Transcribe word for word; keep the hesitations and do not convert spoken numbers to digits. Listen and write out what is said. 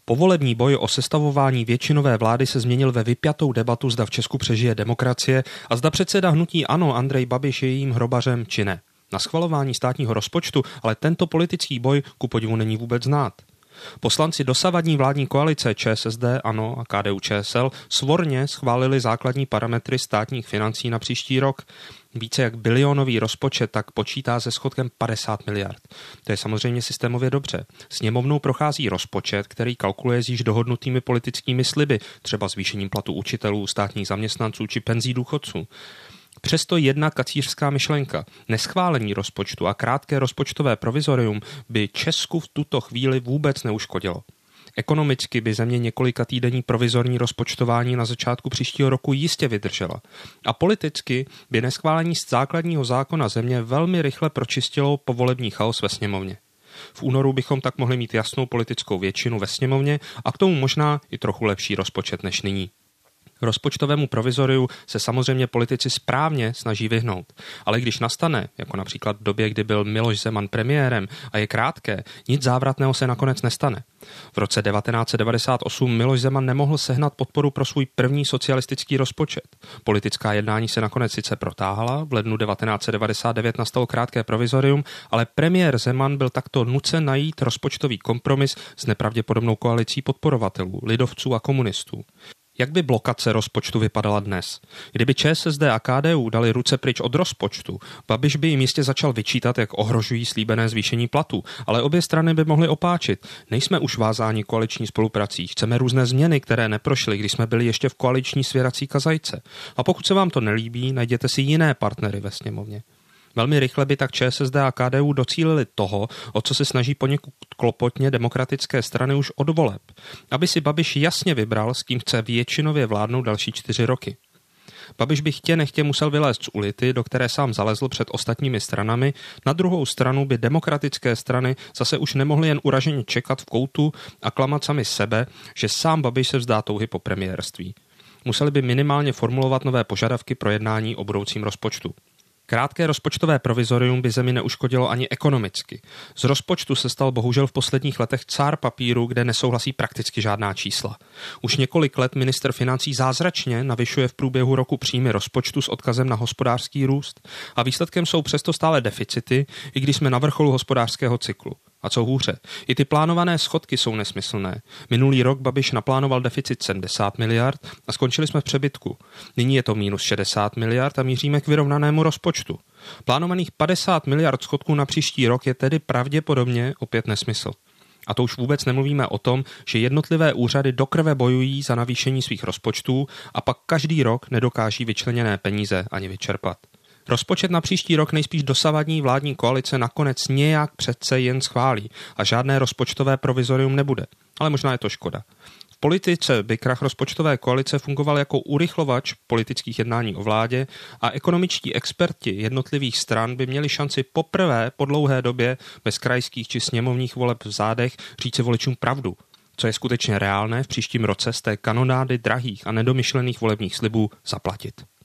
Povolební boj o sestavování většinové vlády se změnil ve vypjatou debatu, zda v Česku přežije demokracie a zda předseda hnutí ANO Andrej Babiš je jejím hrobařem či ne. Na schvalování státního rozpočtu ale tento politický boj ku podivu není vůbec znát. Poslanci dosavadní vládní koalice ČSSD, ANO a K D U Č S L svorně schválili základní parametry státních financí na příští rok. Více jak bilionový rozpočet tak počítá se schodkem padesát miliard. To je samozřejmě systémově dobře. Sněmovnou prochází rozpočet, který kalkuluje s již dohodnutými politickými sliby, třeba zvýšením platu učitelů, státních zaměstnanců či penzí důchodců. Přesto jedna kacířská myšlenka. Neschválení rozpočtu a krátké rozpočtové provizorium by Česku v tuto chvíli vůbec neuškodilo. Ekonomicky by země několika týdenní provizorní rozpočtování na začátku příštího roku jistě vydržela. A politicky by neschválení základního zákona země velmi rychle pročistilo povolební chaos ve sněmovně. V únoru bychom tak mohli mít jasnou politickou většinu ve sněmovně a k tomu možná i trochu lepší rozpočet než nyní. Rozpočtovému provizoriu se samozřejmě politici správně snaží vyhnout. Ale když nastane, jako například v době, kdy byl Miloš Zeman premiérem a je krátké, nic závratného se nakonec nestane. V roce devatenáct set devadesát osm Miloš Zeman nemohl sehnat podporu pro svůj první socialistický rozpočet. Politická jednání se nakonec sice protáhla, v lednu devatenáct set devadesát devět nastalo krátké provizorium, ale premiér Zeman byl takto nucen najít rozpočtový kompromis s nepravděpodobnou koalicí podporovatelů, lidovců a komunistů. Jak by blokace rozpočtu vypadala dnes? Kdyby ČSSD a K D U dali ruce pryč od rozpočtu, Babiš by jim jistě začal vyčítat, jak ohrožují slíbené zvýšení platů, ale obě strany by mohly opáčit. Nejsme už vázáni koaliční spoluprací, chceme různé změny, které neprošly, když jsme byli ještě v koaliční svěrací kazajce. A pokud se vám to nelíbí, najděte si jiné partnery ve sněmovně. Velmi rychle by tak ČSSD a K D U docílili toho, o co se snaží poněkud klopotně demokratické strany už od voleb, aby si Babiš jasně vybral, s kým chce většinově vládnout další čtyři roky. Babiš by chtě nechtě musel vylézt z ulity, do které sám zalezl před ostatními stranami, na druhou stranu by demokratické strany zase už nemohly jen uraženě čekat v koutu a klamat sami sebe, že sám Babiš se vzdá touhy po premiérství. Museli by minimálně formulovat nové požadavky pro jednání o budoucím rozpočtu. Krátké rozpočtové provizorium by zemi neuškodilo ani ekonomicky. Z rozpočtu se stal bohužel v posledních letech cár papíru, kde nesouhlasí prakticky žádná čísla. Už několik let ministr financí zázračně navyšuje v průběhu roku příjmy rozpočtu s odkazem na hospodářský růst a výsledkem jsou přesto stále deficity, i když jsme na vrcholu hospodářského cyklu. A co hůře, i ty plánované schodky jsou nesmyslné. Minulý rok Babiš naplánoval deficit sedmdesát miliard a skončili jsme v přebytku. Nyní je to minus šedesát miliard a míříme k vyrovnanému rozpočtu. Plánovaných padesát miliard schodků na příští rok je tedy pravděpodobně opět nesmysl. A to už vůbec nemluvíme o tom, že jednotlivé úřady do krve bojují za navýšení svých rozpočtů a pak každý rok nedokáží vyčleněné peníze ani vyčerpat. Rozpočet na příští rok nejspíš dosavadní vládní koalice nakonec nějak přece jen schválí a žádné rozpočtové provizorium nebude. Ale možná je to škoda. V politice by krach rozpočtové koalice fungoval jako urychlovač politických jednání o vládě a ekonomičtí experti jednotlivých stran by měli šanci poprvé po dlouhé době bez krajských či sněmovních voleb v zádech říci voličům pravdu, co je skutečně reálné v příštím roce z té kanonády drahých a nedomyšlených volebních slibů zaplatit.